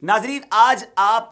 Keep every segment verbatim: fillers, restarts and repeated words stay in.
नाजरीन, आज आप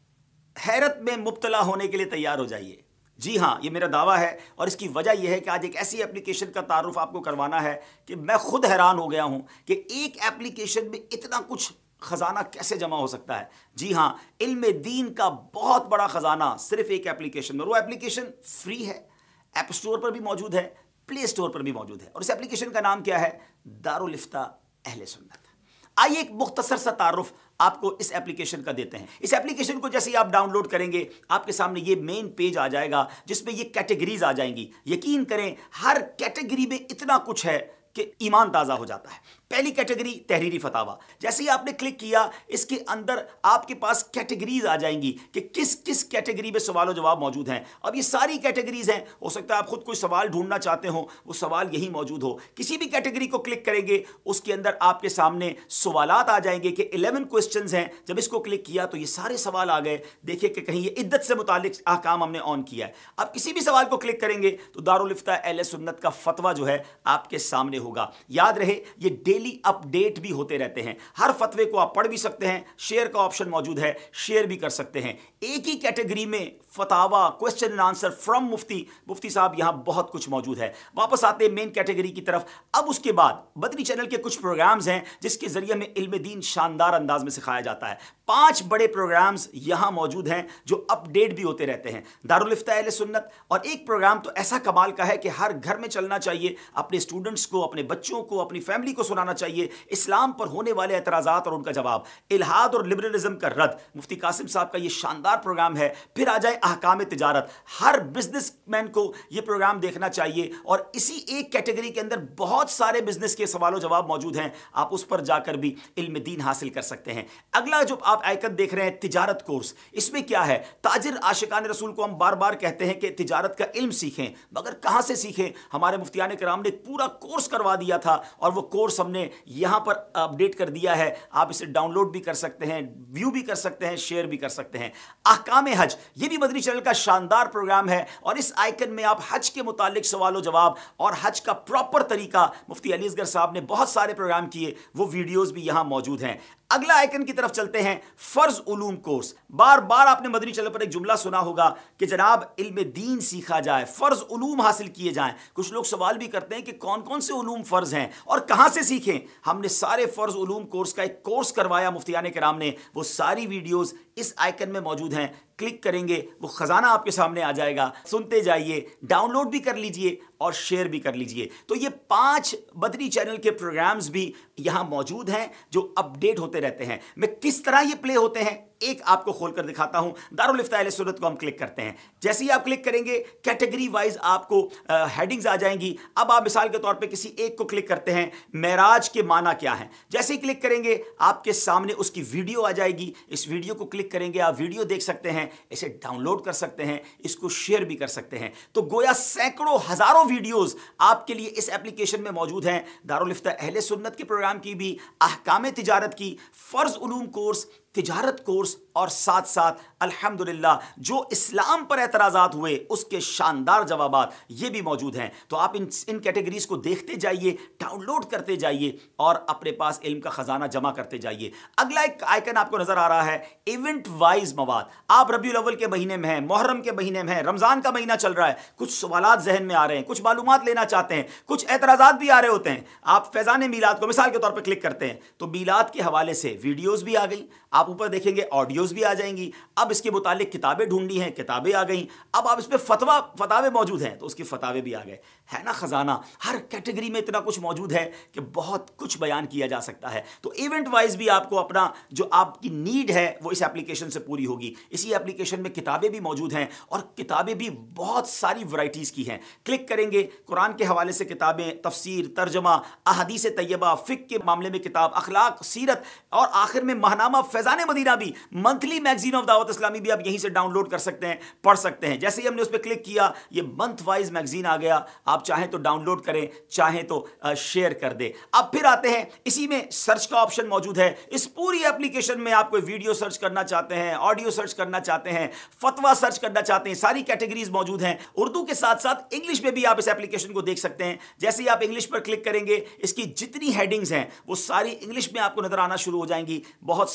हैरत में मुब्तला होने के लिए तैयार हो जाइए। जी हाँ, ये मेरा दावा है और इसकी वजह यह है कि आज एक ऐसी एप्लीकेशन का तारुफ आपको करवाना है कि मैं खुद हैरान हो गया हूं कि एक एप्लीकेशन में इतना कुछ खजाना कैसे जमा हो सकता है। जी हाँ, इल्म दीन का बहुत बड़ा खजाना सिर्फ एक एप्लीकेशन में। वो एप्लीकेशन फ्री है, ऐप स्टोर पर भी मौजूद है, प्ले स्टोर पर भी मौजूद है और इस एप्लीकेशन का नाम क्या है? दारुल इफ्ता अहले सुन्नत। आइए एक मुख्तसर सा तारुफ आपको इस एप्लीकेशन का देते हैं। इस एप्लीकेशन को जैसे ही आप डाउनलोड करेंगे आपके सामने ये मेन पेज आ जाएगा जिसमें ये कैटेगरीज आ जाएंगी। यकीन करें हर कैटेगरी में इतना कुछ है कि ईमान ताज़ा हो जाता है। पहली कैटेगरी तहरीरी फतावा। जैसे ही आपने क्लिक किया इसके अंदर आपके पास कैटेगरीज आ जाएंगी कि किस किस कैटेगरी में सवाल और जवाब मौजूद हैं। अब ये सारी कैटेगरीज हैं, हो सकता है आप खुद कोई सवाल ढूंढना चाहते हो, वो सवाल यही मौजूद हो। किसी भी कैटेगरी को क्लिक करेंगे उसके अंदर आपके सामने सवालात आ जाएंगे कि इलेवन क्वेश्चंस हैं। जब इसको क्लिक किया तो ये सारे सवाल आ गए। देखिए कि कहीं ये इद्दत से मुतालिक अहकाम हमने ऑन किया है। अब किसी भी सवाल को क्लिक करेंगे तो दारुल इफ्ता अहले सुन्नत का फतवा जो है आपके सामने होगा। याद रहे ये डेली अपडेट भी होते रहते हैं। हर फतवे को आप पढ़ भी सकते हैं, शेयर का ऑप्शन मौजूद है, शेयर भी कर सकते हैं। एक ही कैटेगरी में फतावा, क्वेश्चन एंड आंसर फ्रॉम मुफ्ती मुफ्ती साहब, यहां बहुत कुछ मौजूद है। वापस आते हैं मेन कैटेगरी की तरफ। अब उसके बाद बदरी चैनल के कुछ प्रोग्राम्स हैं जिसके जरिए में इल्म दीन शानदार अंदाज में सिखाया जाता है। पांच बड़े प्रोग्राम्स यहां मौजूद हैं जो अपडेट भी होते रहते हैं। दारुल इफ्ता अहले सुन्नत, और एक प्रोग्राम तो ऐसा कमाल का है कि हर घर में चलना चाहिए। अपने स्टूडेंट्स को, अपने बच्चों को, अपनी फैमिली को सुनाना चाहिए। इस्लाम पर होने वाले एतराज़ात और उनका जवाब, इल्हाद और लिबरलिज्म का रद्द, मुफ्ती कासिम साहब का ये शानदार प्रोग्राम है। फिर आ जाए अहकाम तिजारत। हर बिजनेसमैन को ये प्रोग्राम देखना चाहिए और इसी एक कैटेगरी के अंदर बहुत सारे बिजनेस के सवालों जवाब मौजूद हैं। आप उस पर जाकर भी इल्म दीन हासिल कर सकते हैं। अगला जो आप आइकन देख रहे हैं तिजारत कोर्स, इसमें क्या है? ताजिर आशिकान रसूल को हम बार बार कहते हैं कि तिजारत का इल्म सीखें, मगर कहां से सीखें? हमारे मुफ्तियान किराम ने पूरा कोर्स करवा दिया था और वो कोर्स हमने यहां पर अपडेट कर दिया है। आप इसे डाउनलोड भी कर सकते हैं, व्यू भी कर सकते हैं, शेयर भी कर सकते हैं। अहकाम हज, ये भी मदनी चैनल का शानदार प्रोग्राम है और इस आइकन में आप हज के मुतालिक सवालों जवाब और हज का प्रॉपर तरीका, मुफ्ती अली असगर साहब ने बहुत सारे प्रोग्राम किए, वो वीडियोस भी यहां मौजूद हैं। अगला आइकन की तरफ चलते हैं, फर्ज उलूम कोर्स। बार बार आपने मदनी चैनल पर एक जुमला सुना होगा कि जनाब इल्म दीन सीखा जाए, फर्ज उलूम हासिल किए जाएं। कुछ लोग सवाल भी करते हैं कि कौन कौन से उलूम फर्ज हैं और कहां से सीखें। हमने सारे फर्ज उलूम कोर्स का एक कोर्स करवाया मुफ्तियान किराम ने। वो सारी वीडियोस इस आइकन में मौजूद हैं। क्लिक करेंगे वो खजाना आपके सामने आ जाएगा। सुनते जाइए, डाउनलोड भी कर लीजिए और शेयर भी कर लीजिए। तो ये पांच बदरी चैनल के प्रोग्राम्स भी यहां मौजूद हैं जो अपडेट होते रहते हैं। मैं किस तरह ये प्ले होते हैं एक आपको खोलकर दिखाता हूं। दारुल इफ्ता अहले सुन्नत को हम क्लिक करते हैं। जैसे ही आप क्लिक करेंगे कैटेगरी वाइज आपको हेडिंग्स आ जाएंगी। अब आप मिसाल के तौर पे किसी एक को क्लिक करते हैं, मेराज के माना क्या है। जैसे ही क्लिक करेंगे आपके सामने उसकी वीडियो आ जाएगी। इस वीडियो को क्लिक करेंगे, आप वीडियो देख सकते हैं, इसे डाउनलोड कर सकते हैं, इसको शेयर भी कर सकते हैं। तो गोया सैकड़ों हजारों वीडियोस आपके लिए इस एप्लीकेशन में मौजूद हैं। दारुल इफ्ता अहले सुन्नत के प्रोग्राम की भी, अहकाम तिजारत की, फर्ज उलूम कोर्स, तिजारत कोर्स और साथ साथ अल्हम्दुलिल्लाह जो इस्लाम पर एतराज़ात हुए उसके शानदार जवाबात ये भी मौजूद हैं। तो आप इन इन कैटेगरीज को देखते जाइए, डाउनलोड करते जाइए और अपने पास इल्म का खजाना जमा करते जाइए। अगला एक आइकन आपको नजर आ रहा है, इवेंट वाइज मवाद। आप रबीउल अव्वल के महीने में हैं, मुहर्रम के महीने में हैं, रमजान का महीना चल रहा है, कुछ सवालात जहन में आ रहे हैं, कुछ मालूमात लेना चाहते हैं, कुछ एतराज़ात भी आ रहे होते हैं। आप फैज़ान मीलाद को मिसाल के तौर पर क्लिक करते हैं तो मीलाद के हवाले से वीडियोज़ भी आ गई, आप ऊपर देखेंगे ऑडियोज भी आ जाएंगी। अब इसके मुतालिक किताबें ढूंढनी हैं, किताबें आ गई। अब आप इसमें फतवा फतावे मौजूद हैं तो उसकी फतावे भी आ गए। है ना खजाना? हर कैटेगरी में इतना कुछ मौजूद है कि बहुत कुछ बयान किया जा सकता है। तो इवेंट वाइज भी आपको अपना जो आपकी नीड है वो इस एप्लीकेशन से पूरी होगी। इसी एप्लीकेशन में किताबें भी मौजूद हैं और किताबें भी बहुत सारी वैरायटीज की हैं। क्लिक करेंगे, कुरान के हवाले से किताबें, तफसीर, तर्जमा, अहादीस तैयबा, फिक के मामले में किताब, अखलाक, सीरत और आखिर में महनामा फैज़ान मदीना भी, monthly magazine of Dawat Islami भी आप यहीं से डाउनलोड कर सकते हैं, पढ़ सकते हैं। जैसे ही हमने उस पर क्लिक किया ये मंथ वाइज मैगजीन आ गया। आप चाहें तो डाउनलोड करें, चाहें तो शेयर कर दे। अब फिर आते हैं, इसी में सर्च का ऑप्शन मौजूद है। इस पूरी एप्लीकेशन में आप कोई वीडियो सर्च करना चाहते हैं, ऑडियो सर्च करना चाहते हैं, फतवा सर्च करना चाहते हैं, सारी कैटेगरीज मौजूद हैं। उर्दू के साथ साथ इंग्लिश में भी आप इस एप्लीकेशन को देख सकते हैं। जैसे ही आप इंग्लिश पर क्लिक करेंगे इसकी जितनी हेडिंग्स हैं वो सारी इंग्लिश में आपको नजर आना शुरू हो जाएंगी। बहुत सारों के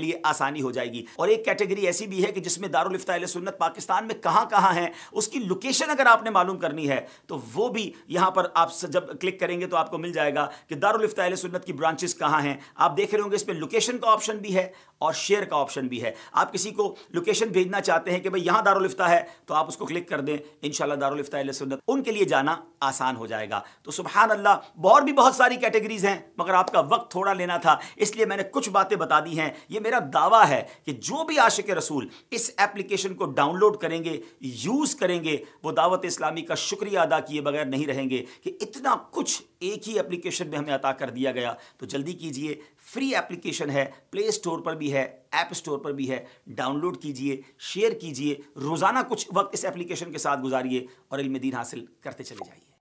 लिए आसानी हो जाएगी। और एक कैटेगरी ऐसी भी है कि जिसमें दारुल इफ्ता अहले सुन्नत पाकिस्तान में कहां कहां है, उसकी लोकेशन अगर आपने मालूम करनी है तो वो भी यहां पर आप जब क्लिक करेंगे तो आपको मिल जाएगा कि दारुल इफ्ता अहले सुन्नत की ब्रांचेस कहां हैं। आप देख रहे होंगे इसमें लोकेशन का ऑप्शन भी है और शेयर का ऑप्शन भी है। आप किसी को लोकेशन भेजना चाहते हैं कि भाई यहां दारुल इफ्ता है तो आप उसको क्लिक कर दें, इंशाल्लाह दारुल इफ्ता अहले सुन्नत उनके लिए जाना आसान हो जाएगा। तो सुभान अल्लाह, और भी बहुत सारी कैटेगरीज हैं मगर आपका वक्त थोड़ा लेना था इसलिए मैंने कुछ बातें बता दी हैं। ये मेरा दावा है कि जो भी आशिक रसूल इस एप्लीकेशन को डाउनलोड करेंगे, यूज करेंगे, वो दावत इस्लामी का शुक्रिया अदा किए बगैर नहीं रहेंगे कि इतना कुछ एक ही एप्लीकेशन में हमें अता कर दिया गया। तो जल्दी कीजिए, फ्री एप्लीकेशन है, प्ले स्टोर पर भी है, ऐप स्टोर पर भी है, डाउनलोड कीजिए, शेयर कीजिए, रोजाना कुछ वक्त इस एप्लीकेशन के साथ गुजारिए और इल्म दीन हासिल करते चले जाइए।